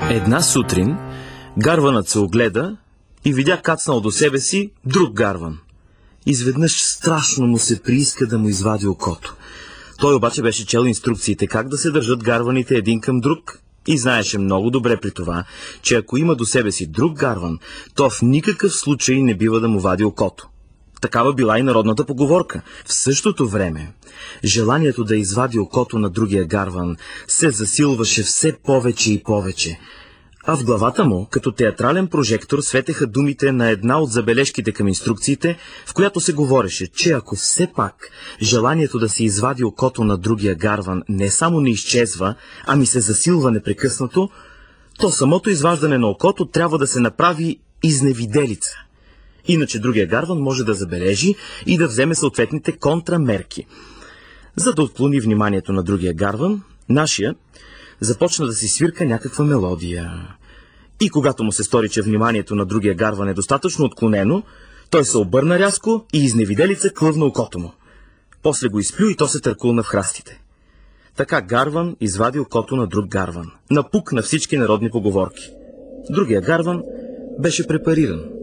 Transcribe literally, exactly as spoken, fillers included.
Една сутрин гарванът се огледа и видя кацнал до себе си друг гарван. Изведнъж страшно му се прииска да му извади окото. Той обаче беше чел инструкциите как да се държат гарваните един към друг и знаеше много добре при това, че ако има до себе си друг гарван, то в никакъв случай не бива да му вади окото. Такава била и народната поговорка. В същото време, желанието да извади окото на другия гарван се засилваше все повече и повече, а в главата му, като театрален прожектор, светеха думите на една от забележките към инструкциите, в която се говореше, че ако все пак желанието да се извади окото на другия гарван не само не изчезва, ами се засилва непрекъснато, то самото изваждане на окото трябва да се направи изневиделица. Иначе другия гарван може да забележи и да вземе съответните контрамерки. За да отклони вниманието на другия гарван, нашия започна да си свирка някаква мелодия. И когато му се стори, че вниманието на другия гарван е достатъчно отклонено, той се обърна рязко и изневиделица клъвна окото му. После го изплю и то се търкулна в храстите. Така гарван извади окото на друг гарван. Напук на всички народни поговорки. Другия гарван беше препариран.